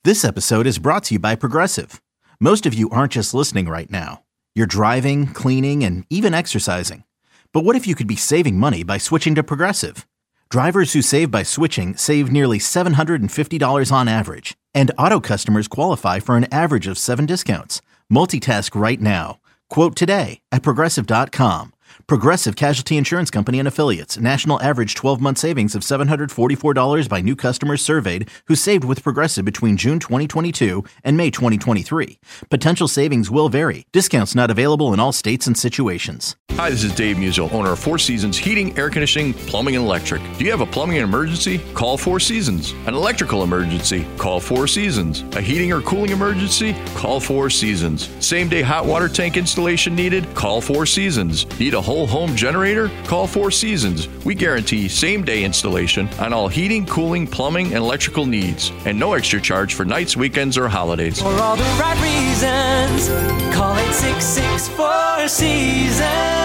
This episode is brought to you by Progressive. Most of you aren't just listening right now. You're driving, cleaning, and even exercising. But what if you could be saving money by switching to Progressive? Drivers who save by switching save nearly $750 on average. And auto customers qualify for an average of 7 discounts. Multitask right now. Quote today at Progressive.com. Progressive Casualty Insurance Company and Affiliates. National average 12-month savings of $744 by new customers surveyed who saved with Progressive between June 2022 and May 2023. Potential savings will vary. Discounts not available in all states and situations. Hi, this is Dave Musial, owner of Four Seasons Heating, Air Conditioning, Plumbing, and Electric. Do you have a plumbing emergency? Call Four Seasons. An electrical emergency? Call Four Seasons. A heating or cooling emergency? Call Four Seasons. Same-day hot water tank installation needed? Call Four Seasons. Need a whole home generator? Call Four Seasons. We guarantee same-day installation on all heating, cooling, plumbing, and electrical needs. And no extra charge for nights, weekends, or holidays. For all the right reasons, call 866-4 Seasons.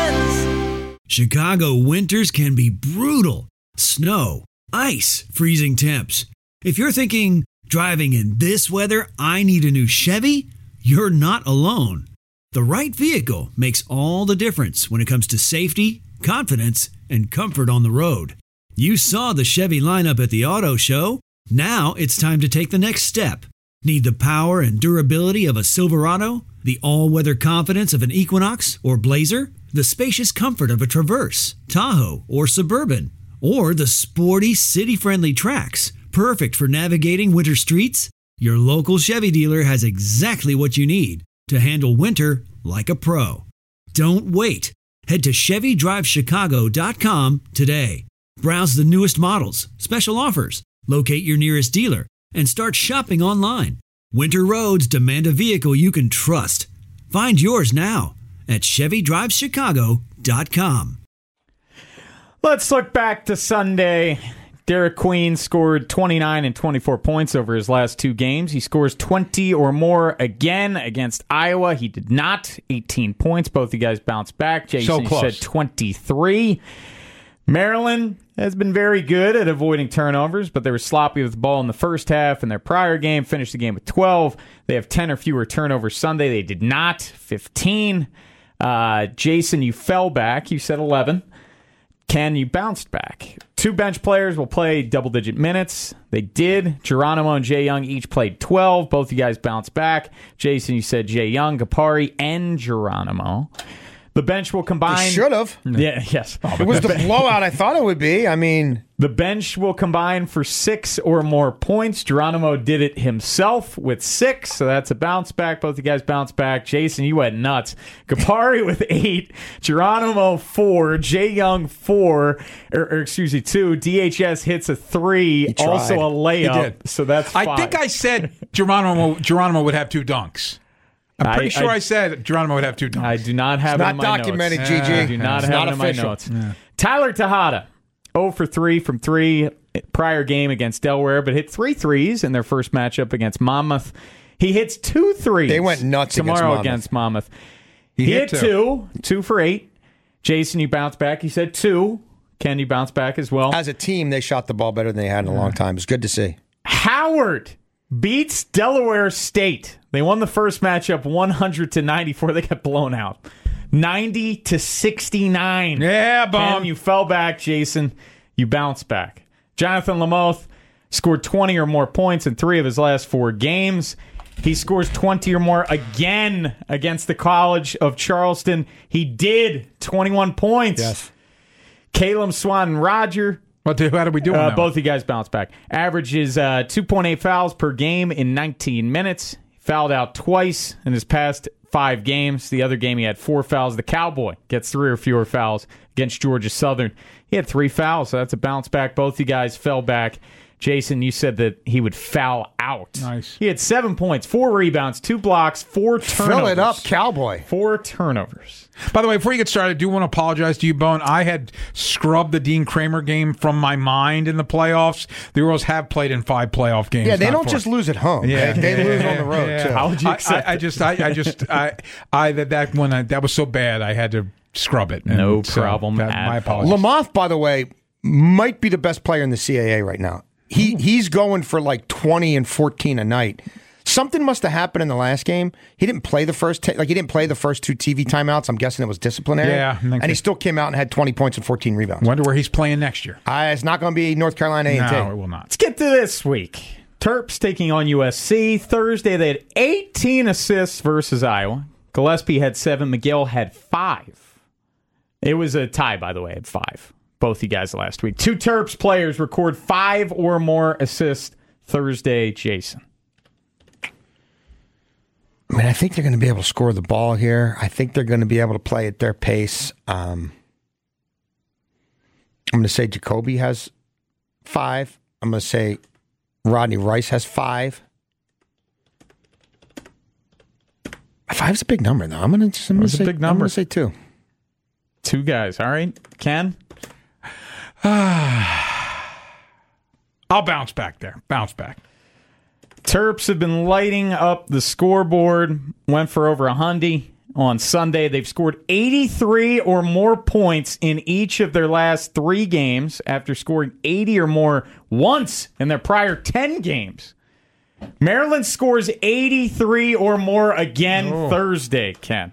Chicago winters can be brutal. Snow, ice, freezing temps. If you're thinking, driving in this weather, I need a new Chevy, you're not alone. The right vehicle makes all the difference when it comes to safety, confidence, and comfort on the road. You saw the Chevy lineup at the auto show. Now it's time to take the next step. Need the power and durability of a Silverado? The all-weather confidence of an Equinox or Blazer? The spacious comfort of a Traverse, Tahoe, or Suburban? Or the sporty, city-friendly Trax, perfect for navigating winter streets? Your local Chevy dealer has exactly what you need to handle winter like a pro. Don't wait. Head to ChevyDriveChicago.com today. Browse the newest models, special offers, locate your nearest dealer, and start shopping online. Winter roads demand a vehicle you can trust. Find yours now at ChevyDriveChicago.com. Let's look back to Sunday. Derek Queen scored 29 and 24 points over his last 2 games. He scores 20 or more again against Iowa. He did not. 18 points. Both the guys bounced back. Jason said 23. Maryland has been very good at avoiding turnovers, but they were sloppy with the ball in the first half. In their prior game, finished the game with 12. They have 10 or fewer turnovers Sunday. They did not. 15. Jason, you fell back. You said 11. Ken, you bounced back. 2 bench players will play double-digit minutes. They did. Geronimo and Jay Young each played 12. Both you guys bounced back. Jason, you said Jay Young, Gapari, and Geronimo. The bench will combine. They should have. Yeah, yes. It was the blowout I thought it would be. I mean, the bench will combine for 6 or more points. Geronimo did it himself with 6, so that's a bounce back. Both you guys bounced back. Jason, you went nuts. Gapari with 8, Geronimo 4, Jay Young 4, 2. DHS hits a 3, also a layup. He did. So that's 5. I think I said Geronimo would have 2 dunks. I'm pretty sure I said Geronimo would have 2 dunks. I do not have it in my notes. Not documented, GG. I do not have it in my notes. Yeah. Tyler Tejada, 0 for 3 from 3 prior game against Delaware, but hit 3 threes in their first matchup against Monmouth. He hits 2 threes. They went nuts tomorrow against Monmouth. He hit 2 for 8. Jason, you bounced back. He said 2. Ken, you bounced back as well. As a team, they shot the ball better than they had in a long time. It's good to see. Howard beats Delaware State. They won the first matchup 100-94. They got blown out. 90-69. Yeah, bum. Ken, you fell back. Jason, you bounced back. Jonathan Lamoth scored 20 or more points in 3 of his last 4 games. He scores 20 or more again against the College of Charleston. He did. 21 points. Yes. Caleb Swan and Roger. How did we do on that both of you guys bounced back. Averages 2.8 fouls per game in 19 minutes. Fouled out twice in his past 5 games. The other game he had 4 fouls. The Cowboy gets 3 or fewer fouls against Georgia Southern. He had 3 fouls, so that's a bounce back. Both of you guys fell back. Jason, you said that he would foul out. Nice. He had 7 points, 4 rebounds, 2 blocks, 4 turnovers. Fill it up, Cowboy. 4 turnovers. By the way, before you get started, I do want to apologize to you, Bone. I had scrubbed the Dean Kramer game from my mind in the playoffs. The Orioles have played in 5 playoff games. Yeah, they don't just lose at home. Yeah, they lose on the road, too. How would you accept that was so bad, I had to scrub it. No problem. My apologies. Lamoth, by the way, might be the best player in the CAA right now. he's going for like 20 and 14 a night. Something must have happened in the last game. He didn't play the first he didn't play the first 2 TV timeouts. I'm guessing it was disciplinary. Yeah, and he still came out and had 20 points and 14 rebounds. Wonder where he's playing next year. It's not going to be North Carolina A&T. No, it will not. Let's get to this week. Terps taking on USC. Thursday, they had 18 assists versus Iowa. Gillespie had 7. McGill had 5. It was a tie, by the way, at 5. Both you guys last week. 2 Terps players record 5 or more assists Thursday. Jason. I mean, I think they're going to be able to score the ball here. I think they're going to be able to play at their pace. I'm going to say Jacoby has 5. I'm going to say Rodney Rice has 5. 5's a big number, though. I'm going to say a big number. I'm going to say 2. 2 guys. All right. Ken? I'll bounce back there. Bounce back. Terps have been lighting up the scoreboard. Went for over 100 on Sunday. They've scored 83 or more points in each of their last 3 games after scoring 80 or more once in their prior 10 games. Maryland scores 83 or more again Thursday, Ken.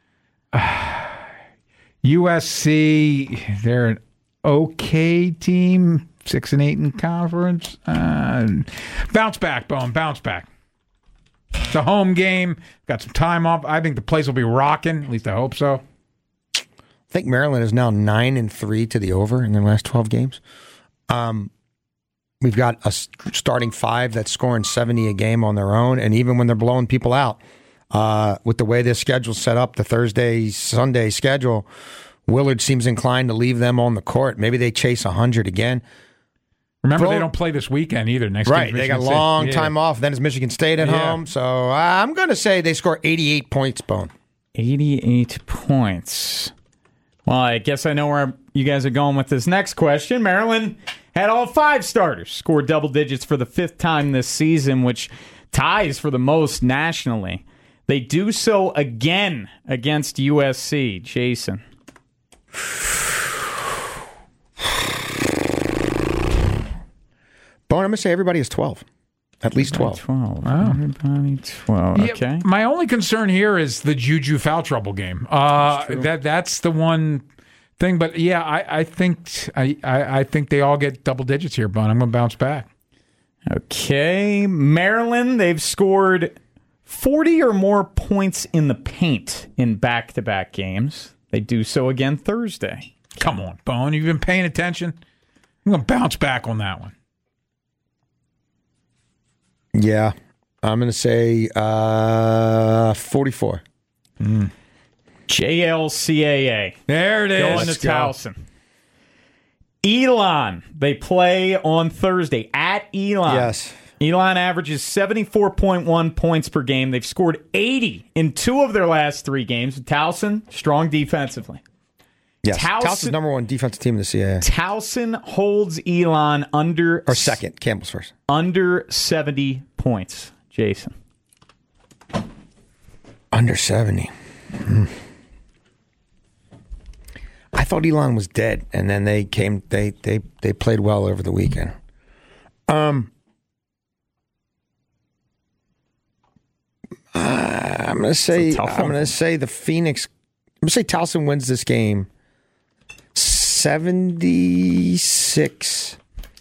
USC, they're an okay team. 6-8 in conference. Bounce back, Bone. Bounce back. It's a home game. Got some time off. I think the place will be rocking. At least I hope so. I think Maryland is now 9-3 to the over in their last 12 games. We've got a starting 5 that's scoring 70 a game on their own, and even when they're blowing people out, with the way this schedule's set up, the Thursday-Sunday schedule, Willard seems inclined to leave them on the court. Maybe they chase 100 again. Remember, they don't play this weekend either. Next right, they got a long time off. Then it's Michigan State at home. So I'm going to say they score 88 points, Bone. 88 points. Well, I guess I know where you guys are going with this next question. Maryland had all 5 starters score double digits for the 5th time this season, which ties for the most nationally. They do so again against USC. Jason. Bone, I'm going to say everybody is 12. At least 12. 12. Oh. Everybody 12. Okay. Yeah, my only concern here is the Juju foul trouble game. That's the one thing. But yeah, I think they all get double digits here, Bone. I'm going to bounce back. Okay. Maryland, they've scored 40 or more points in the paint in back-to-back games. They do so again Thursday. Come on, Bone. You've been paying attention. I'm going to bounce back on that one. Yeah. I'm going to say 44. JLCAA. There it is. Going to Towson. Elon. They play on Thursday at Elon. Yes. Elon averages 74.1 points per game. They've scored 80 in 2 of their last 3 games. Towson, strong defensively. Yes, Towson's number 1 defensive team in the CAA. Towson holds Elon under... Or second, Campbell's first. Under 70 points. Jason. Under 70. I thought Elon was dead, and then they came. They played well over the weekend. I'm going to say the Phoenix. I'm going to say Towson wins this game 76-72.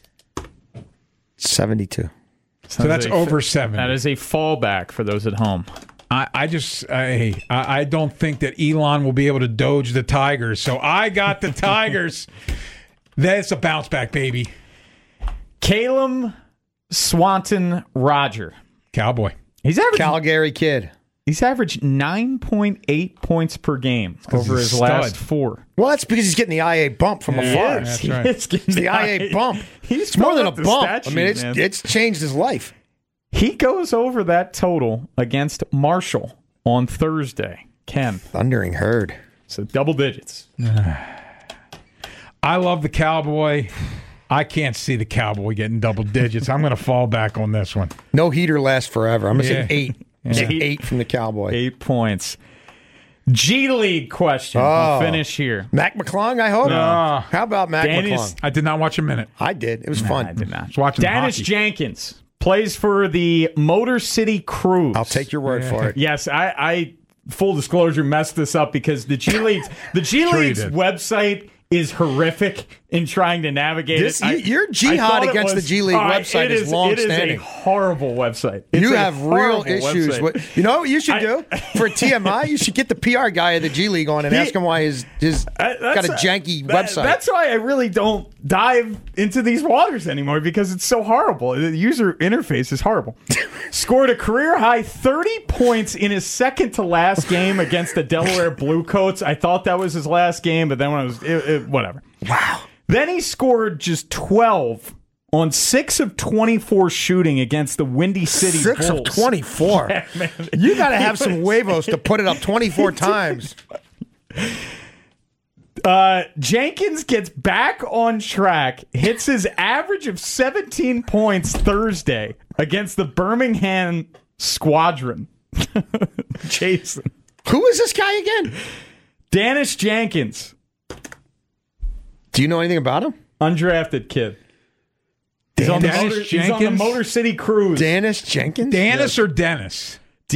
So that's over 7. That is a fallback for those at home. I don't think that Elon will be able to doge the Tigers, so I got the Tigers. That's a bounce back, baby. Caleb Swanton Roger. Cowboy. He's averaged Calgary kid. He's averaged 9.8 points per game over his last 4. Well, that's because he's getting the IA bump from afar. That's right. It's the IA bump. It's more than a bump. It's changed his life. He goes over that total against Marshall on Thursday. Ken. Thundering Herd. So double digits. I love the Cowboy. I can't see the Cowboy getting double digits. I'm going to fall back on this one. No heater lasts forever. I'm going to say 8. 8 from the Cowboy. 8 points. G League question. We'll finish here. Mac McClung, I hope. No. How about Mac McClung? I did not watch a minute. I did. It was fun. I did not. I was watching Dennis hockey. Jenkins plays for the Motor City Cruise. I'll take your word for it. Yes, I full disclosure messed this up because the G League's did. website is horrific in trying to navigate it. Your jihad against the G League website is long-standing. It is a horrible website. It's You a have real horrible issues. website. You know what you should do for TMI? You should get the PR guy of the G League on and ask him why his got a janky website. That's why I really don't dive into these waters anymore because it's so horrible. The user interface is horrible. Scored a career high 30 points in his second to last game against the Delaware Bluecoats. I thought that was his last game, but then when it was whatever. Wow. Then he scored just 12 on 6 of 24 shooting against the Windy City 6 Bulls. of 24. Yeah, man. You got to have some huevos to put it up 24 times. Jenkins gets back on track, hits his average of 17 points Thursday against the Birmingham Squadron. Jason. Who is this guy again? Dennis Jenkins. Do you know anything about him? Undrafted kid. He's on the Motor City Cruise. Dennis Jenkins? Dennis or Dennis?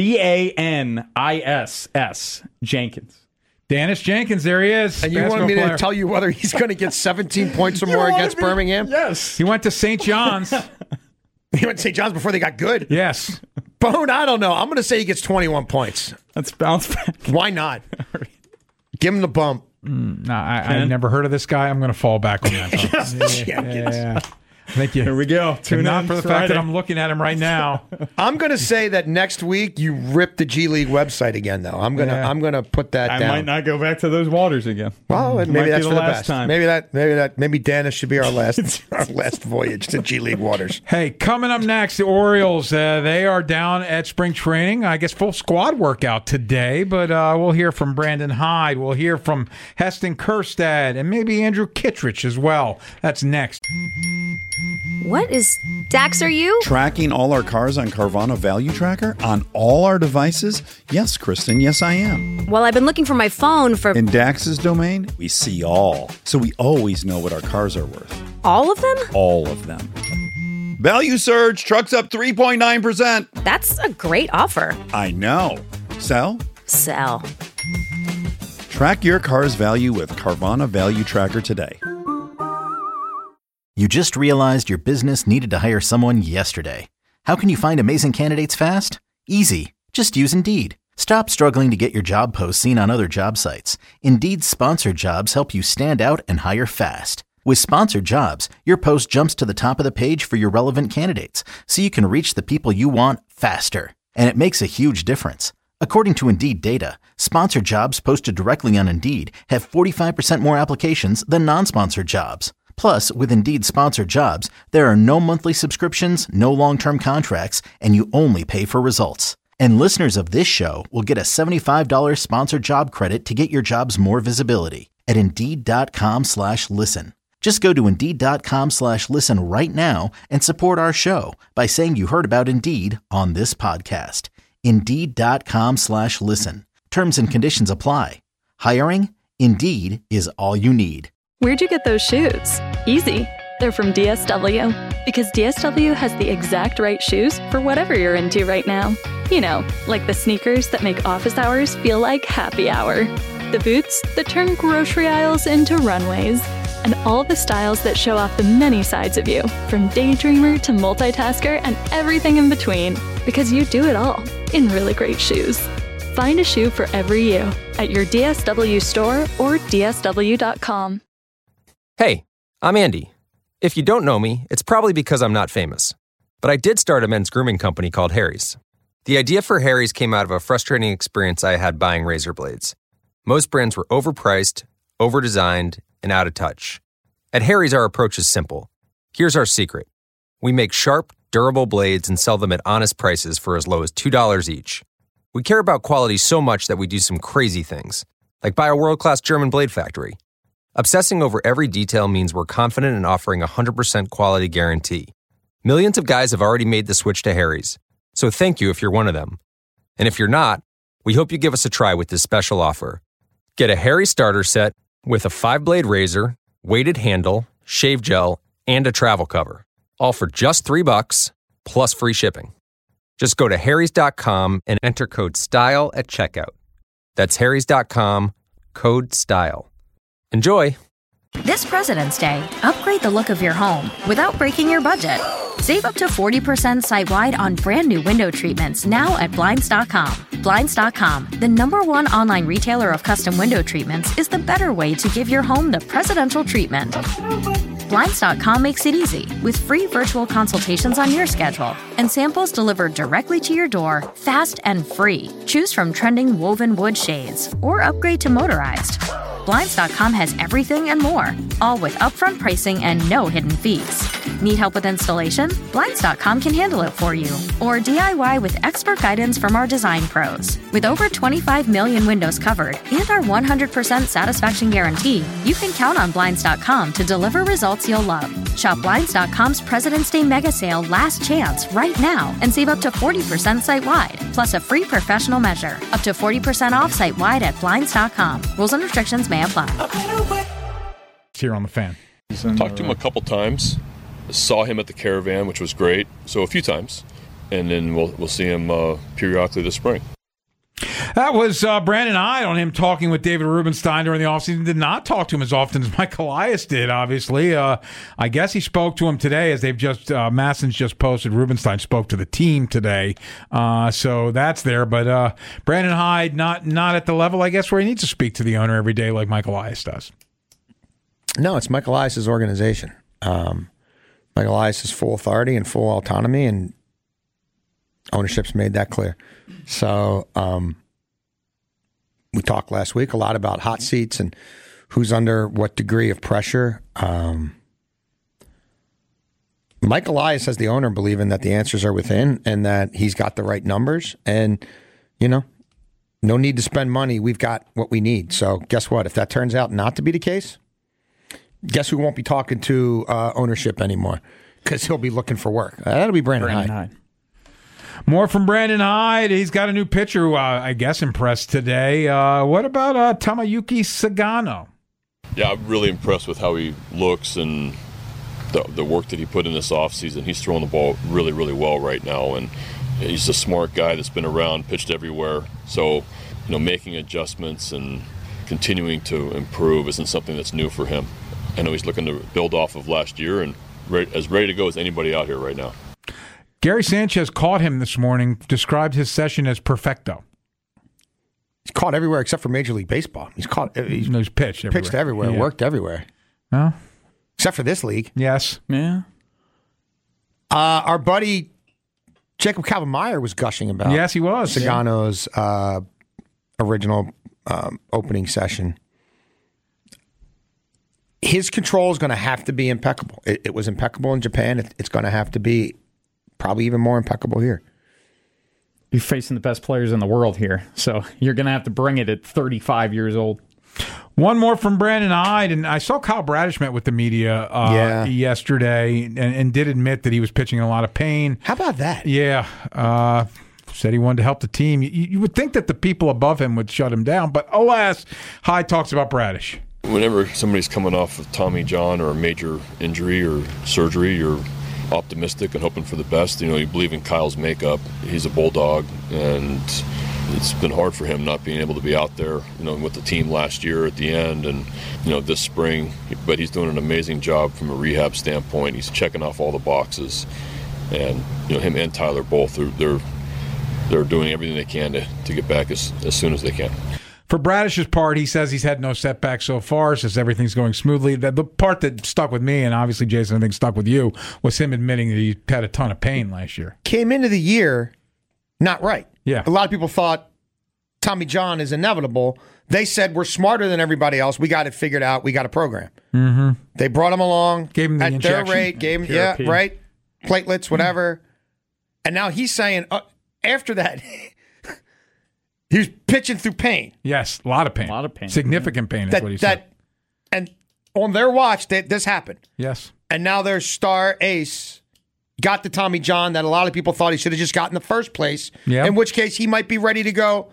Daniss Jenkins. Dennis Jenkins, there he is. And you want me Basketball to player. tell you whether he's going to get 17 points or more against Birmingham? Yes. He went to St. John's. He went to St. John's before they got good. Yes. Bone, I don't know. I'm going to say he gets 21 points. Let's bounce back. Why not? Give him the bump. No, I never heard of this guy. I'm going to fall back on that. Jenkins. Yeah. Thank you. Here we go. Tune Tune not in for the Friday. fact that I'm looking at him right now. I'm going to say that next week you rip the G League website again, though. I'm gonna put that I down. might not go back to those waters again. Well, Might maybe be that's the for the last best. time. Maybe Dennis should be our last voyage to G League waters. Hey, coming up next, the Orioles, they are down at spring training. I guess full squad workout today, but we'll hear from Brandon Hyde. We'll hear from Heston Kjerstad and maybe Andrew Kittredge as well. That's next. What is Dax, are you? Tracking all our cars on Carvana Value Tracker on all our devices? Yes, Kristen, yes, I am. Well, I've been looking for my phone for In Dax's domain, we see all. So we always know what our cars are worth. all of them? All of them. Value surge, trucks up 3.9%. That's a great offer. I know. Sell? Sell. Track your car's value with Carvana Value Tracker today. You just realized your business needed to hire someone yesterday. How can you find amazing candidates fast? Easy. Just use Indeed. Stop struggling to get your job posts seen on other job sites. Indeed's sponsored jobs help you stand out and hire fast. With sponsored jobs, your post jumps to the top of the page for your relevant candidates, so you can reach the people you want faster. And it makes a huge difference. According to Indeed data, sponsored jobs posted directly on Indeed have 45% more applications than non-sponsored jobs. Plus, with Indeed sponsored jobs, there are no monthly subscriptions, no long-term contracts, and you only pay for results. And listeners of this show will get a $75 sponsored job credit to get your jobs more visibility at Indeed.com/listen. Just go to Indeed.com/listen right now and support our show by saying you heard about Indeed on this podcast. Indeed.com/listen. Terms and conditions apply. Hiring? Indeed is all you need. Where'd you get those shoes? Easy. They're from DSW. Because DSW has the exact right shoes for whatever you're into right now. You know, like the sneakers that make office hours feel like happy hour. The boots that turn grocery aisles into runways. And all the styles that show off the many sides of you, from daydreamer to multitasker and everything in between. Because you do it all in really great shoes. Find a shoe for every you at your DSW store or DSW.com. Hey, I'm Andy. If you don't know me, it's probably because I'm not famous. But I did start a men's grooming company called Harry's. The idea for Harry's came out of a frustrating experience I had buying razor blades. Most brands were overpriced, overdesigned, and out of touch. At Harry's, our approach is simple. Here's our secret. We make sharp, durable blades and sell them at honest prices for as low as $2 each. We care about quality so much that we do some crazy things, like buy a world-class German blade factory. Obsessing over every detail means we're confident in offering a 100% quality guarantee. Millions of guys have already made the switch to Harry's, so thank you if you're one of them. And if you're not, we hope you give us a try with this special offer. Get a Harry starter set with a 5-blade razor, weighted handle, shave gel, and a travel cover. All for just $3 plus free shipping. Just go to harrys.com and enter code STYLE at checkout. That's harrys.com, code STYLE. Enjoy! This President's Day, upgrade the look of your home without breaking your budget. Save up to 40% site-wide on brand new window treatments now at Blinds.com. Blinds.com, the #1 online retailer of custom window treatments, is the better way to give your home the presidential treatment. Blinds.com makes it easy with free virtual consultations on your schedule and samples delivered directly to your door, fast and free. Choose from trending woven wood shades or upgrade to motorized. Blinds.com has everything and more, all with upfront pricing and no hidden fees. Need help with installation? Blinds.com can handle it for you. Or DIY with expert guidance from our design pros. With over 25 million windows covered and our 100% satisfaction guarantee, you can count on Blinds.com to deliver results you'll love. Shop Blinds.com's President's Day Mega Sale Last Chance right now and save up to 40% site-wide, plus a free professional measure. Up to 40% off site-wide at Blinds.com. Rules and restrictions may apply. Here on the Fan. Talked to him a couple times. Saw him at the Caravan, which was great. So a few times, and then we'll see him periodically this spring. That was Brandon Hyde on him talking with David Rubenstein during the offseason. Did not talk to him as often as Mike Elias did, obviously. I guess he spoke to him today, as they've just Masson's just posted. Rubenstein spoke to the team today, so that's there. But Brandon Hyde not at the level, I guess, where he needs to speak to the owner every day like Mike Elias does. No, it's Mike Elias' organization. Mike Elias has full authority and full autonomy, and ownership's made that clear. So we talked last week a lot about hot seats and who's under what degree of pressure. Mike Elias, as the owner, believing that the answers are within and that he's got the right numbers. And, no need to spend money. We've got what we need. So guess what? If that turns out not to be the case, guess who won't be talking to ownership anymore? Because he'll be looking for work. That'll be Brandon Hyde. More from Brandon Hyde. He's got a new pitcher who I guess impressed today. What about Tomoyuki Sagano? Yeah, I'm really impressed with how he looks and the work that he put in this offseason. He's throwing the ball really, really well right now, and he's a smart guy that's been around, pitched everywhere. So, making adjustments and continuing to improve isn't something that's new for him. I know he's looking to build off of last year and as ready to go as anybody out here right now. Gary Sanchez caught him this morning, described his session as perfecto. He's caught everywhere except for Major League Baseball. He's pitched everywhere. Pitched everywhere, yeah. Worked everywhere. Well, except for this league. Yes. Yeah. Our buddy Jacob Calvin-Meyer was gushing about. Yes, he was. Sagano's original opening session. His control is going to have to be impeccable. It was impeccable in Japan. It's going to have to be probably even more impeccable here. You're facing the best players in the world here, so you're going to have to bring it at 35 years old. One more from Brandon Hyde, and I saw Kyle Bradish met with the media yesterday and did admit that he was pitching in a lot of pain. How about that? Yeah. Said he wanted to help the team. You would think that the people above him would shut him down, but alas, Hyde talks about Bradish. Whenever somebody's coming off of Tommy John or a major injury or surgery, you're optimistic and hoping for the best. You believe in Kyle's makeup. He's a bulldog, and it's been hard for him not being able to be out there, with the team last year at the end and, this spring. But he's doing an amazing job from a rehab standpoint. He's checking off all the boxes, and him and Tyler both they're doing everything they can to get back as soon as they can. For Bradish's part, he says he's had no setbacks so far, says everything's going smoothly. The part that stuck with me, and obviously, Jason, I think stuck with you, was him admitting that he had a ton of pain last year. Came into the year not right. Yeah. A lot of people thought Tommy John is inevitable. They said, we're smarter than everybody else. We got it figured out. We got a program. Mm-hmm. They brought him along. Gave him the at injection. Their rate. Gave him, PRP. right? Platelets, whatever. And now he's saying, after that... He was pitching through pain. Yes, a lot of pain. Significant pain is what he said. And on their watch, this happened. Yes. And now their star ace got the Tommy John that a lot of people thought he should have just got in the first place, Yep. in which case he might be ready to go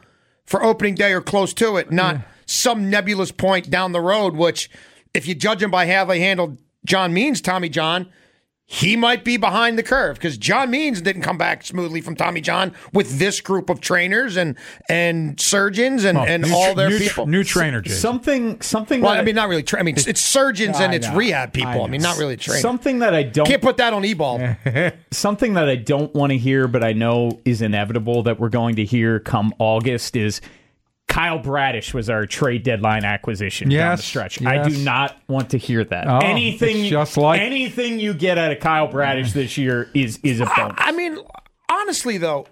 for opening day or close to it, not some nebulous point down the road, which if you judge him by how they handled John Means, Tommy John, he might be behind the curve because John Means didn't come back smoothly from Tommy John with this group of trainers and surgeons and all their people. New trainer, Jason. Something. Well, I mean, not really. It's surgeons and it's rehab people. I mean, not really training. Something that I don't can't put that on E-ball. Something that I don't want to hear, but I know is inevitable that we're going to hear come August is Kyle Bradish was our trade deadline acquisition down the stretch. Yes. I do not want to hear that. Oh, anything you get out of Kyle Bradish this year is a bonus. I mean, honestly, though,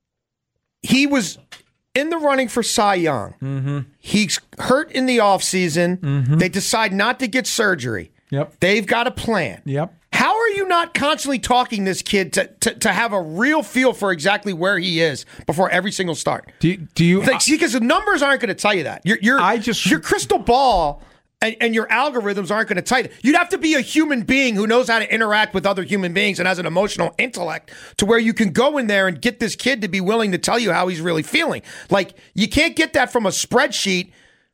he was in the running for Cy Young. Mm-hmm. He's hurt in the offseason. Mm-hmm. They decide not to get surgery. Yep. They've got a plan. Yep. How are you not constantly talking this kid to have a real feel for exactly where he is before every single start? Do you because the numbers aren't going to tell you that. Your crystal ball and your algorithms aren't going to tell you. You'd have to be a human being who knows how to interact with other human beings and has an emotional intellect to where you can go in there and get this kid to be willing to tell you how he's really feeling. Like, you can't get that from a spreadsheet.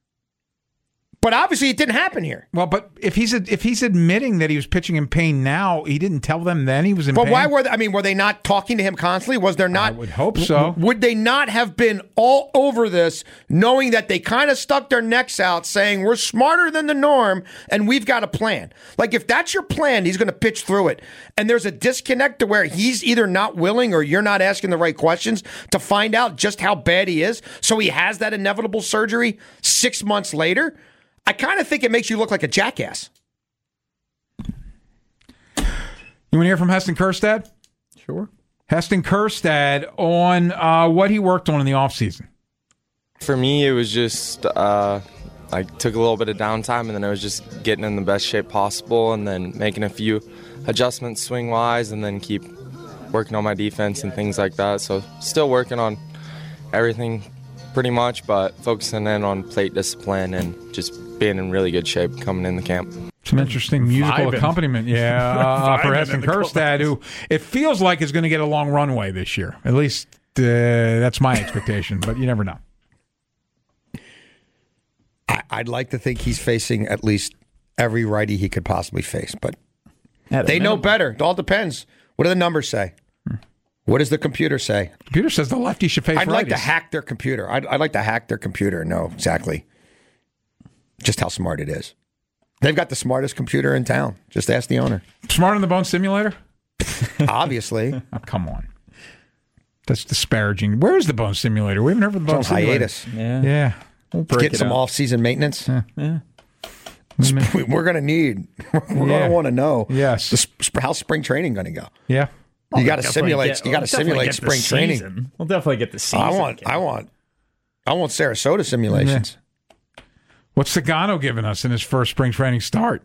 But obviously, it didn't happen here. Well, but if he's admitting that he was pitching in pain now, he didn't tell them then he was in pain. But why were they? I mean, were they not talking to him constantly? Was there not? I would hope so. Would they not have been all over this, knowing that they kind of stuck their necks out, saying we're smarter than the norm and we've got a plan? Like, if that's your plan, he's going to pitch through it, and there's a disconnect to where he's either not willing or you're not asking the right questions to find out just how bad he is. So he has that inevitable surgery 6 months later. I kind of think it makes you look like a jackass. You want to hear from Heston Kjerstad? Sure. Heston Kjerstad on what he worked on in the offseason. For me, it was just I took a little bit of downtime, and then I was just getting in the best shape possible and then making a few adjustments swing-wise and then keep working on my defense and things like that. So still working on everything pretty much, but focusing in on plate discipline and just being in really good shape coming in the camp. Some interesting musical accompaniment, for Heston Kjerstad, who it feels like is going to get a long runway this year. At least that's my expectation, but you never know. I'd like to think he's facing at least every righty he could possibly face, but they know better. It all depends. What do the numbers say? What does the computer say? The computer says the lefty should face righties. I'd like to hack their computer. I'd like to hack their computer and know exactly just how smart it is. They've got the smartest computer in town. Just ask the owner. Smarter than the Bone Simulator? Obviously. Oh, come on. That's disparaging. Where's the Bone Simulator? We haven't heard of the Bone Simulator. Hiatus. Yeah. We'll get some off-season maintenance. Yeah. We're going to need. We're going to want to know. Yes. How's spring training going to go? Yeah. You got to simulate. You got to simulate spring training. We'll definitely get the season. I want Sarasota simulations. Yeah. What's Sagano giving us in his first spring training start?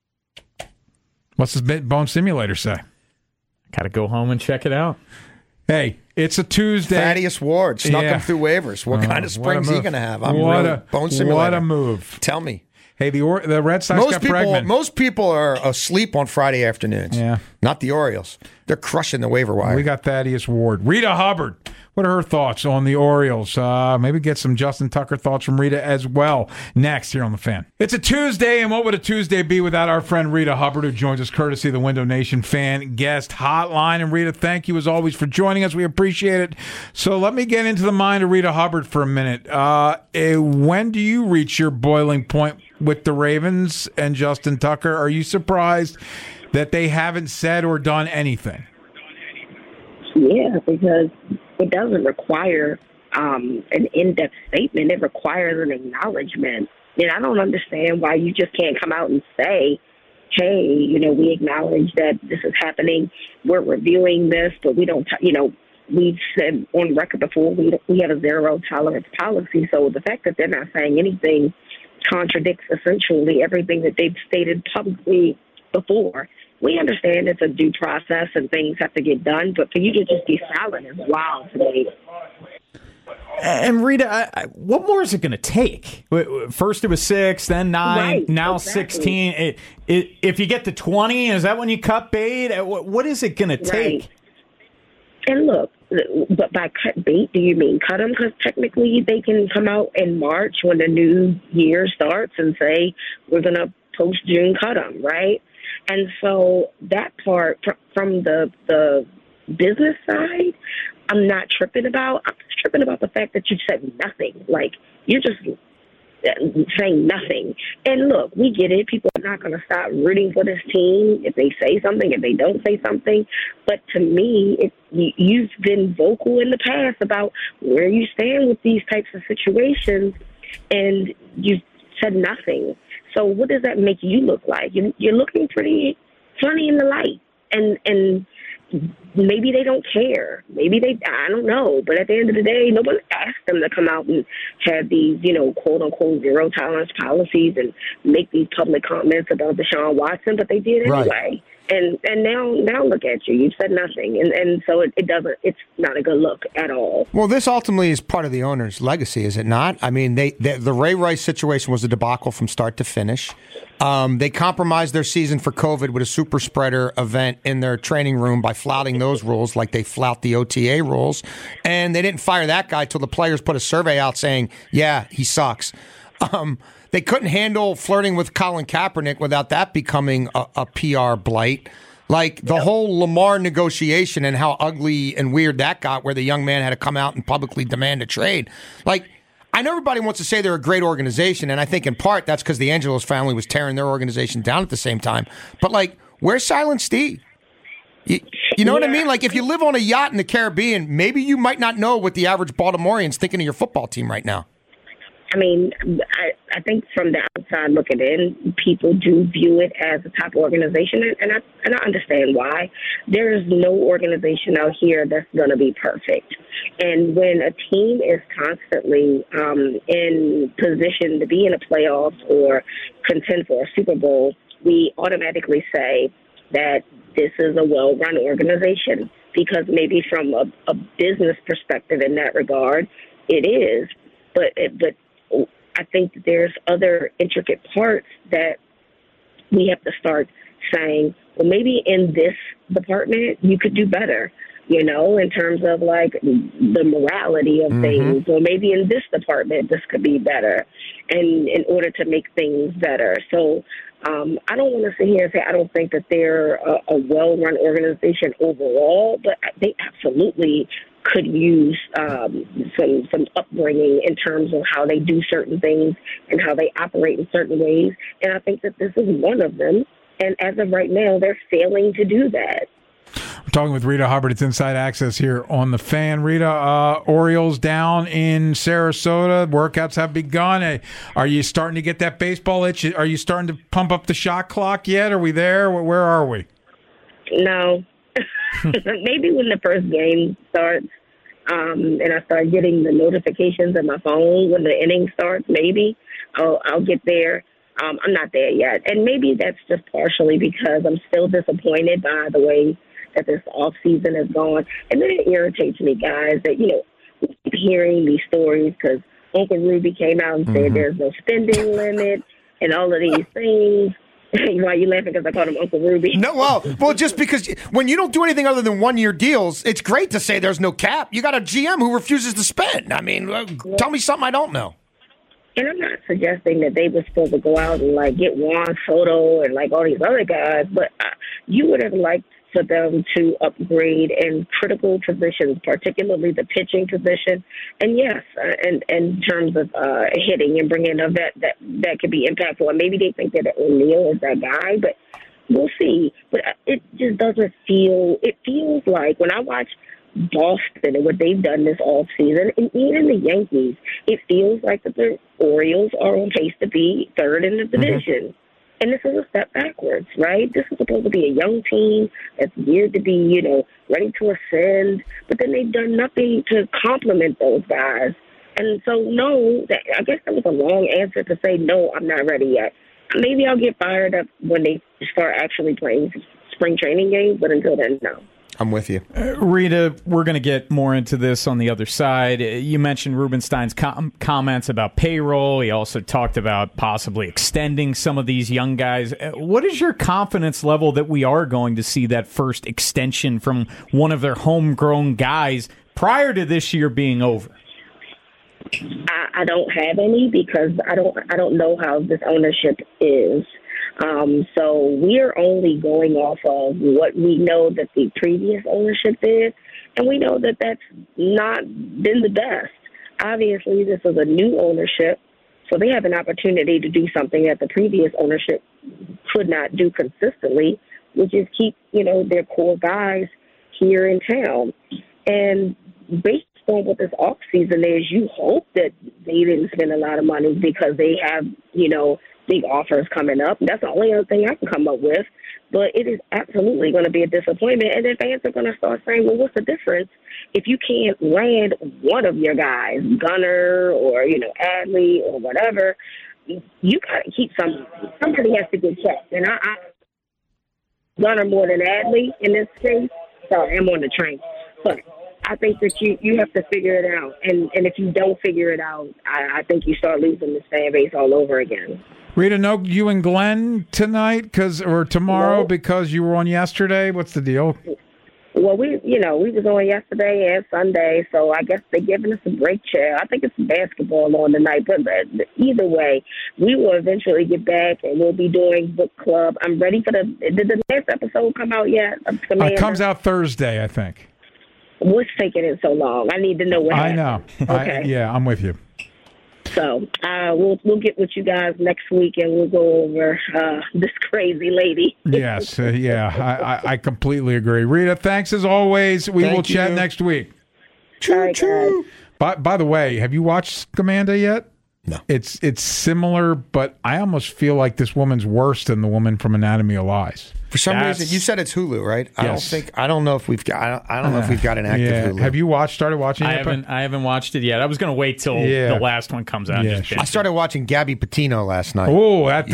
What's his Bone Simulator say? Got to go home and check it out. Hey, it's a Tuesday. Thaddeus Ward snuck him through waivers. What kind of spring's he going to have? Bone Simulator. What a move! Tell me. Hey, the Red Sox got Bregman. Most people are asleep on Friday afternoons. Yeah. Not the Orioles. They're crushing the waiver wire. We got Thaddeus Ward. Rita Hubbard. What are her thoughts on the Orioles? Maybe get some Justin Tucker thoughts from Rita as well next here on The Fan. It's a Tuesday, and what would a Tuesday be without our friend Rita Hubbard, who joins us courtesy of the Window Nation Fan Guest Hotline. And Rita, thank you as always for joining us. We appreciate it. So let me get into the mind of Rita Hubbard for a minute. When do you reach your boiling point with the Ravens and Justin Tucker? Are you surprised that they haven't said or done anything? Yeah, because it doesn't require an in-depth statement. It requires an acknowledgement. And I don't understand why you just can't come out and say, hey, we acknowledge that this is happening. We're reviewing this, but we don't, we've said on record before we have a zero tolerance policy. So the fact that they're not saying anything contradicts essentially everything that they've stated publicly before. We understand it's a due process and things have to get done, but for you to just be silent is wild to me. And Rita, what more is it going to take? First it was 6, then 9, right, now exactly. 16. If you get to 20, is that when you cut bait? What is it going to take? Right. And look, But by cut bait, do you mean cut them? Because technically they can come out in March when the new year starts and say, we're going to post-June cut them, right? And so that part from the business side, I'm not tripping about. I'm just tripping about the fact that you said nothing. Like, you're just saying nothing. And look, we get it. People are not going to stop rooting for this team if they say something, if they don't say something. But to me, you've been vocal in the past about where you stand with these types of situations, and you said nothing. So what does that make you look like? You're looking pretty funny in the light. And maybe they don't care. Maybe I don't know. But at the end of the day, nobody asked them to come out and have these, quote unquote, zero tolerance policies and make these public comments about Deshaun Watson, but they did anyway. Right. And now look at you. You've said nothing. And so it's not a good look at all. Well, this ultimately is part of the owner's legacy, is it not? I mean, the Ray Rice situation was a debacle from start to finish. They compromised their season for COVID with a super spreader event in their training room by flouting those rules like they flout the OTA rules. And they didn't fire that guy till the players put a survey out saying, yeah, he sucks. They couldn't handle flirting with Colin Kaepernick without that becoming a PR blight. Like the whole Lamar negotiation and how ugly and weird that got, where the young man had to come out and publicly demand a trade. Like, I know everybody wants to say they're a great organization, and I think in part that's because the Angelos family was tearing their organization down at the same time. But, like, where's Silent Steve? You know what I mean? Like, if you live on a yacht in the Caribbean, maybe you might not know what the average Baltimorean's thinking of your football team right now. I mean, I think from the outside looking in, people do view it as a top organization, and I understand why. There is no organization out here that's going to be perfect. And when a team is constantly in position to be in a playoffs or contend for a Super Bowl, we automatically say that this is a well-run organization, because maybe from a business perspective in that regard, it is. But I think that there's other intricate parts that we have to start saying, well, maybe in this department you could do better, in terms of like the morality of things, or maybe in this department this could be better, and in order to make things better. So I don't want to sit here and say I don't think that they're a well-run organization overall, but they absolutely could use some upbringing in terms of how they do certain things and how they operate in certain ways. And I think that this is one of them. And as of right now, they're failing to do that. We're talking with Rita Hubbard. It's Inside Access here on The Fan. Rita, Orioles down in Sarasota. Workouts have begun. Are you starting to get that baseball itch? Are you starting to pump up the shot clock yet? Are we there? Where are we? No. Maybe when the first game starts, and I start getting the notifications on my phone when the inning starts, maybe I'll get there. I'm not there yet. And maybe that's just partially because I'm still disappointed by the way that this off season has gone. And then it irritates me, guys, that, we keep hearing these stories because Uncle Ruby came out and said there's no spending limit and all of these things. Why are you laughing? Because I called him Uncle Ruby. No, well, just because when you don't do anything other than 1-year deals, it's great to say there's no cap. You got a GM who refuses to spend. I mean, tell me something I don't know. And I'm not suggesting that they were supposed to go out and, get Juan Soto and, all these other guys, but you would have liked for them to upgrade in critical positions, particularly the pitching position. And, yes, and in terms of hitting and bringing a vet that could be impactful. And maybe they think that O'Neill is that guy, but we'll see. But it just doesn't feel – it feels like when I watch – Boston and what they've done this offseason, and even the Yankees, it feels like that the Orioles are on pace to be third in the division. And this is a step backwards, right? This is supposed to be a young team that's geared to be, ready to ascend, but then they've done nothing to complement those guys. And so, no, I guess that was a long answer to say, no, I'm not ready yet. Maybe I'll get fired up when they start actually playing spring training games, but until then, no. I'm with you. Rita, we're going to get more into this on the other side. You mentioned Rubenstein's comments about payroll. He also talked about possibly extending some of these young guys. What is your confidence level that we are going to see that first extension from one of their homegrown guys prior to this year being over? I don't have any because I don't know how this ownership is. So we're only going off of what we know that the previous ownership did, and we know that that's not been the best. Obviously, this is a new ownership, so they have an opportunity to do something that the previous ownership could not do consistently, which is keep, their core guys here in town. And based on what this off season is, you hope that they didn't spend a lot of money because they have, big offers coming up. That's the only other thing I can come up with. But it is absolutely going to be a disappointment. And then fans are going to start saying, well, what's the difference if you can't land one of your guys, Gunner or, Adley or whatever? You got to keep somebody has to get checked. And I Gunner more than Adley in this case. Sorry, I'm on the train. But I think that you have to figure it out. And if you don't figure it out, I think you start losing this fan base all over again. Rita, no, you and Glenn tonight or tomorrow No. because you were on yesterday? What's the deal? Well, we was on yesterday and Sunday, so I guess they're giving us a break chair. I think it's basketball on tonight, but either way, we will eventually get back and we'll be doing book club. I'm ready for did the next episode come out yet? It comes out Thursday, I think. What's taking it so long? I need to know what happened. I know. Okay. I'm with you. So we'll get with you guys next week and we'll go over this crazy lady. Yes, I completely agree. Rita, thanks as always. We will chat next week. Choo-choo. By the way, have you watched Scamanda yet? No. It's similar, but I almost feel like this woman's worse than the woman from Anatomy of Lies. For some reason, you said it's Hulu, right? Yes. I don't know if we've got. I don't know if we've got an active Hulu. Have you started watching it? I haven't watched it yet. I was going to wait till the last one comes out. Yeah. I started watching Gabby Patino last night. Oh, I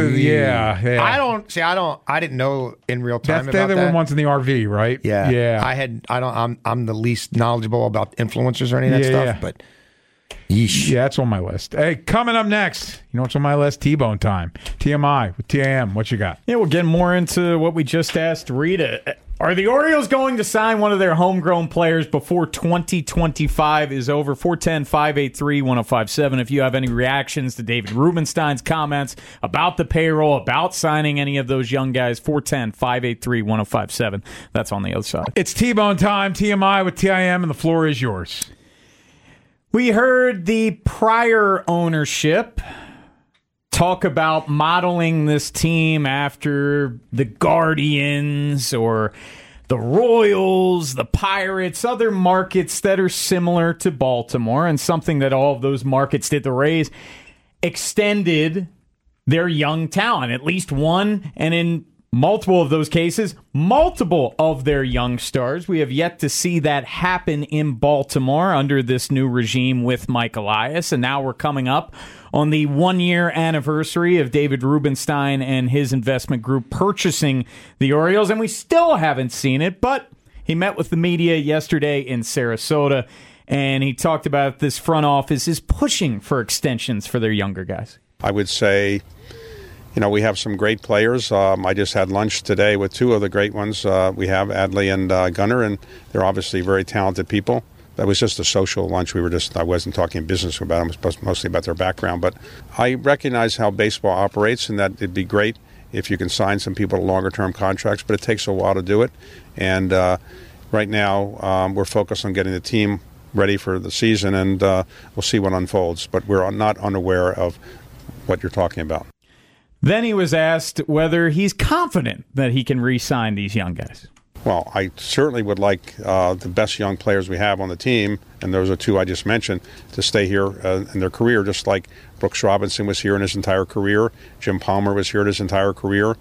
didn't know in real time about they're that. the ones in the RV, right? Yeah. I'm the least knowledgeable about influencers or any of that stuff, but. Yeesh. Yeah, that's on my list. Hey, coming up next, you know what's on my list? T-Bone time. TMI with TAM. What you got? Yeah, we'll get more into what we just asked Rita. Are the Orioles going to sign one of their homegrown players before 2025 is over? 410-583-1057. If you have any reactions to David Rubenstein's comments about the payroll, about signing any of those young guys, 410-583-1057. That's on the other side. It's T-Bone time. TMI with TIM, and the floor is yours. We heard the prior ownership talk about modeling this team after the Guardians or the Royals, the Pirates, other markets that are similar to Baltimore, and something that all of those markets did. The Rays extended their young talent, at least one, and in multiple of those cases, multiple of their young stars. We have yet to see that happen in Baltimore under this new regime with Mike Elias. And now we're coming up on the 1-year anniversary of David Rubenstein and his investment group purchasing the Orioles. And we still haven't seen it, but he met with the media yesterday in Sarasota, and he talked about this front office is pushing for extensions for their younger guys. I would say, we have some great players. I just had lunch today with two of the great ones. We have Adley and Gunner, and they're obviously very talented people. That was just a social lunch. I wasn't talking business about them. It was mostly about their background. But I recognize how baseball operates, and that it'd be great if you can sign some people to longer-term contracts, but it takes a while to do it. And right now, we're focused on getting the team ready for the season, and we'll see what unfolds. But we're not unaware of what you're talking about. Then he was asked whether he's confident that he can re-sign these young guys. Well, I certainly would like the best young players we have on the team, and those are two I just mentioned, to stay here in their career, just like Brooks Robinson was here in his entire career. Jim Palmer was here in his entire career.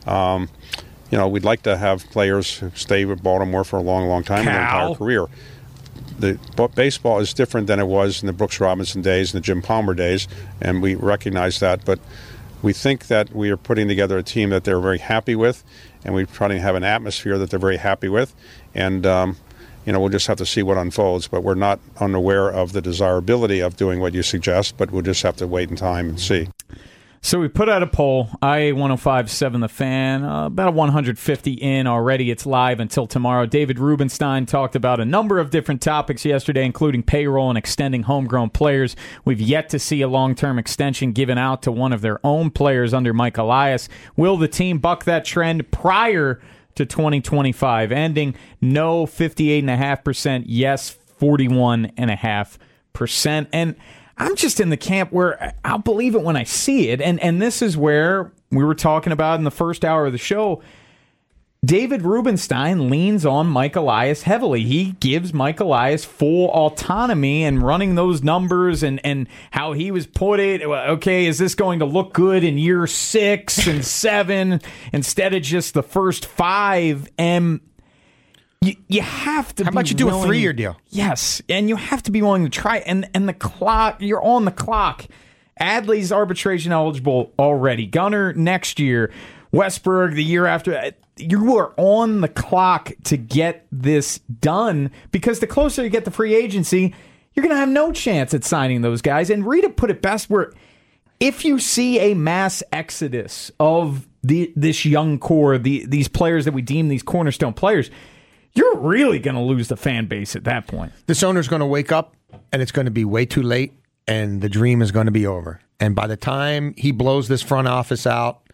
We'd like to have players who stay with Baltimore for a long, long time in their entire career. The baseball is different than it was in the Brooks Robinson days and the Jim Palmer days, and we recognize that, but we think that we are putting together a team that they're very happy with, and we're trying to have an atmosphere that they're very happy with. And, we'll just have to see what unfolds. But we're not unaware of the desirability of doing what you suggest, but we'll just have to wait in time and see. So we put out a poll, IA1057 The Fan, about 150 in already. It's live until tomorrow. David Rubenstein talked about a number of different topics yesterday, including payroll and extending homegrown players. We've yet to see a long-term extension given out to one of their own players under Mike Elias. Will the team buck that trend prior to 2025 ending? No, 58.5%. Yes, 41.5%. And I'm just in the camp where I'll believe it when I see it. And this is where we were talking about in the first hour of the show. David Rubenstein leans on Mike Elias heavily. He gives Mike Elias full autonomy in running those numbers and how he was put it. Okay, is this going to look good in year 6 and 7 instead of just the first 5? And you have to. How about you do a 3-year deal? Yes, and you have to be willing to try. And the clock, you're on the clock. Adley's arbitration eligible already. Gunnar next year. Westberg the year after. You are on the clock to get this done because the closer you get to free agency, you're going to have no chance at signing those guys. And Rita put it best where if you see a mass exodus of this young core, these players that we deem these cornerstone players, you're really going to lose the fan base at that point. This owner's going to wake up, and it's going to be way too late, and the dream is going to be over. And by the time he blows this front office out,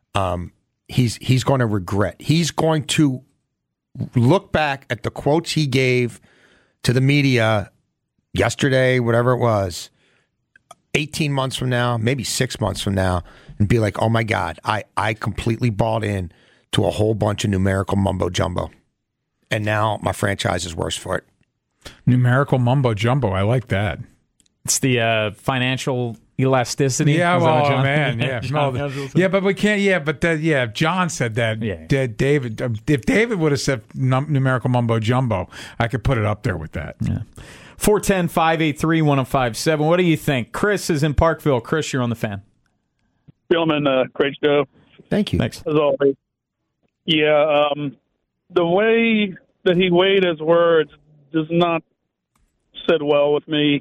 he's going to regret. He's going to look back at the quotes he gave to the media yesterday, whatever it was, 18 months from now, maybe 6 months from now, and be like, oh, my God, I completely bought in to a whole bunch of numerical mumbo-jumbo. And now my franchise is worse for it. Numerical mumbo jumbo. I like that. It's the financial elasticity. Yeah, well, man. Yeah, yeah, but we can't. Yeah, but if John said that, David. If David would have said numerical mumbo jumbo, I could put it up there with that. Yeah. 410-583-1057. What do you think? Chris is in Parkville. Chris, you're on the Fan. Gentlemen, great show. Thank you. Thanks. As always. Yeah. The way that he weighed his words does not sit well with me.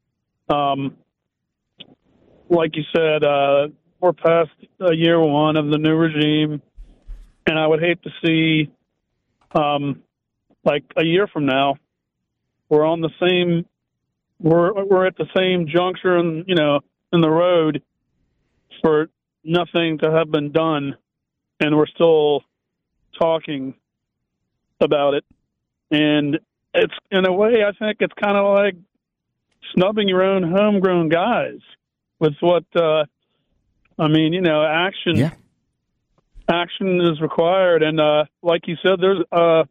Like you said, we're past year 1 of the new regime, and I would hate to see, like a year from now, we're on the same, we're at the same juncture, in the road for nothing to have been done, and we're still talking about it. And it's, in a way, I think it's kind of like snubbing your own homegrown guys with what, action. Yeah. Action is required. And, like you said, there's a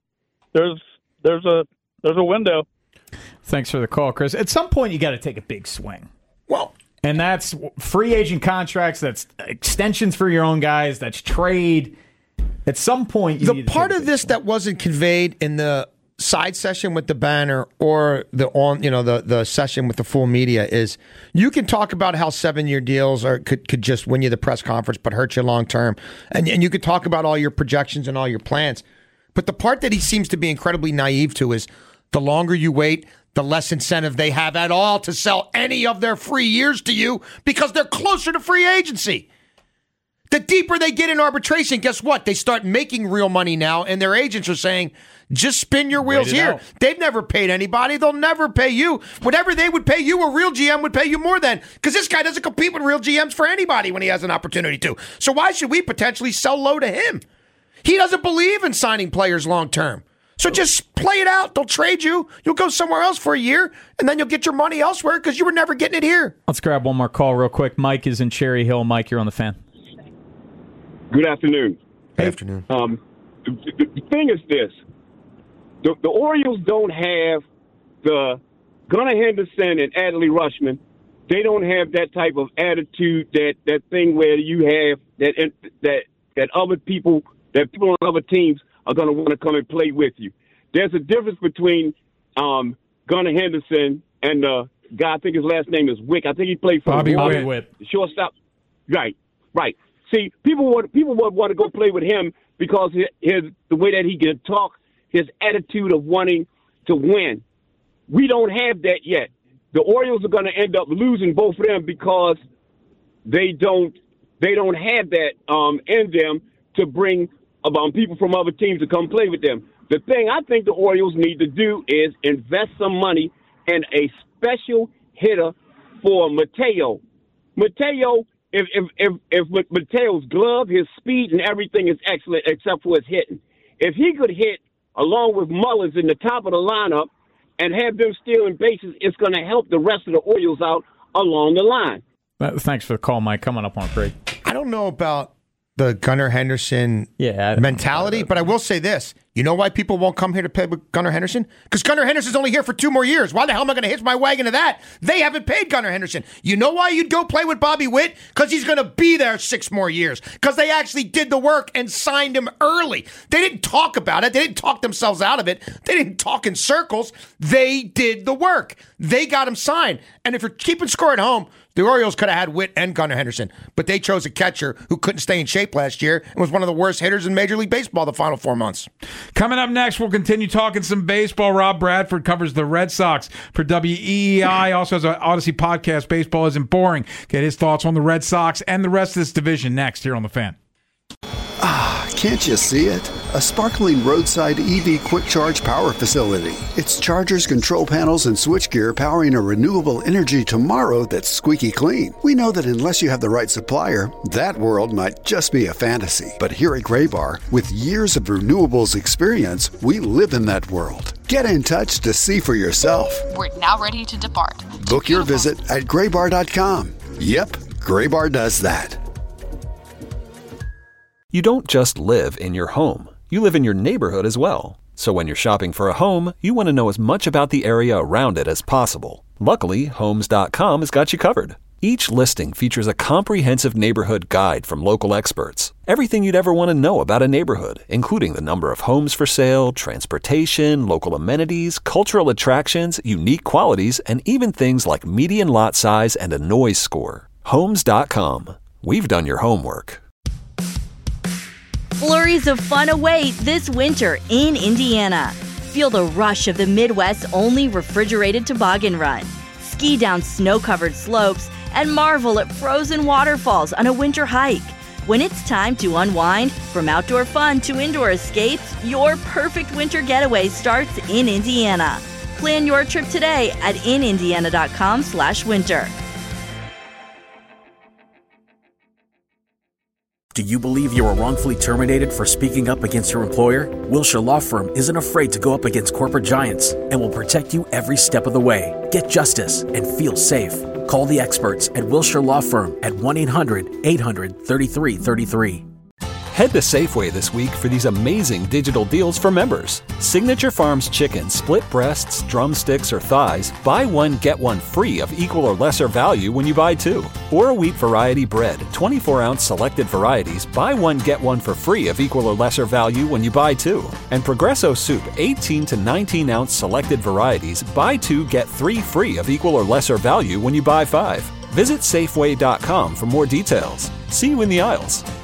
window. Thanks for the call, Chris. At some point, you got to take a big swing. Well, and that's free agent contracts, that's extensions for your own guys, that's trade. At some point, the part of this that wasn't conveyed in the side session with the banner or the session with the full media is you can talk about how 7-year deals could just win you the press conference but hurt you long term, and you could talk about all your projections and all your plans. But the part that he seems to be incredibly naive to is the longer you wait, the less incentive they have at all to sell any of their free years to you because they're closer to free agency. The deeper they get in arbitration, guess what? They start making real money now, and their agents are saying, just spin your wheels here. They've never paid anybody. They'll never pay you. Whatever they would pay you, a real GM would pay you more than, because this guy doesn't compete with real GMs for anybody when he has an opportunity to. So why should we potentially sell low to him? He doesn't believe in signing players long term. So just play it out. They'll trade you. You'll go somewhere else for a year, and then you'll get your money elsewhere because you were never getting it here. Let's grab one more call real quick. Mike is in Cherry Hill. Mike, you're on the Fan. Good afternoon. Good afternoon. The thing is this. The Orioles don't have the Gunnar Henderson and Adley Rutschman. They don't have that type of attitude, that thing where you have that other people, that people on other teams are going to want to come and play with you. There's a difference between Gunnar Henderson and the guy, I think his last name is Wick. I think he played for Bobby Witt. The shortstop. Right. See, people want to go play with him because the way that he can talk, his attitude of wanting to win. We don't have that yet. The Orioles are going to end up losing both of them because they don't they don't have that in them to bring people from other teams to come play with them. The thing I think the Orioles need to do is invest some money in a special hitter for Mateo. Mateo, if Mateo's glove, his speed, and everything is excellent except for his hitting. If he could hit along with Mullins in the top of the lineup and have them stealing bases, it's going to help the rest of the Orioles out along the line. Thanks for the call, Mike. Coming up on break. I don't know about the Gunnar Henderson mentality, but I will say this. You know why people won't come here to play with Gunnar Henderson? Because Gunnar Henderson's only here for 2 more years. Why the hell am I going to hitch my wagon to that? They haven't paid Gunnar Henderson. You know why you'd go play with Bobby Witt? Because he's going to be there 6 more years. Because they actually did the work and signed him early. They didn't talk about it. They didn't talk themselves out of it. They didn't talk in circles. They did the work. They got him signed. And if you're keeping score at home, the Orioles could have had Witt and Gunnar Henderson, but they chose a catcher who couldn't stay in shape last year and was one of the worst hitters in Major League Baseball the final 4 months. Coming up next, we'll continue talking some baseball. Rob Bradford covers the Red Sox for WEEI. Also has an Odyssey podcast, Baseball Isn't Boring. Get his thoughts on the Red Sox and the rest of this division next here on The Fan. Can't you see it? A sparkling roadside EV quick charge power facility. It's chargers, control panels, and switchgear powering a renewable energy tomorrow that's squeaky clean. We know that unless you have the right supplier, that world might just be a fantasy. But here at Graybar, with years of renewables experience, we live in that world. Get in touch to see for yourself. We're now ready to depart. Book your visit at graybar.com. Yep, Graybar does that. You don't just live in your home. You live in your neighborhood as well. So when you're shopping for a home, you want to know as much about the area around it as possible. Luckily, Homes.com has got you covered. Each listing features a comprehensive neighborhood guide from local experts. Everything you'd ever want to know about a neighborhood, including the number of homes for sale, transportation, local amenities, cultural attractions, unique qualities, and even things like median lot size and a noise score. Homes.com. We've done your homework. Flurries of fun await this winter in Indiana. Feel the rush of the Midwest's only refrigerated toboggan run. Ski down snow-covered slopes and marvel at frozen waterfalls on a winter hike. When it's time to unwind, from outdoor fun to indoor escapes, your perfect winter getaway starts in Indiana. Plan your trip today at inindiana.com/winter. Do you believe you were wrongfully terminated for speaking up against your employer? Wilshire Law Firm isn't afraid to go up against corporate giants and will protect you every step of the way. Get justice and feel safe. Call the experts at Wilshire Law Firm at 1-800-800-3333. Head to Safeway this week for these amazing digital deals for members. Signature Farms chicken, split breasts, drumsticks, or thighs, buy one, get one free of equal or lesser value when you buy 2. Or a wheat variety bread, 24-ounce selected varieties, buy one, get one for free of equal or lesser value when you buy 2. And Progresso soup, 18 to 19-ounce selected varieties, buy 2, get 3 free of equal or lesser value when you buy 5. Visit Safeway.com for more details. See you in the aisles.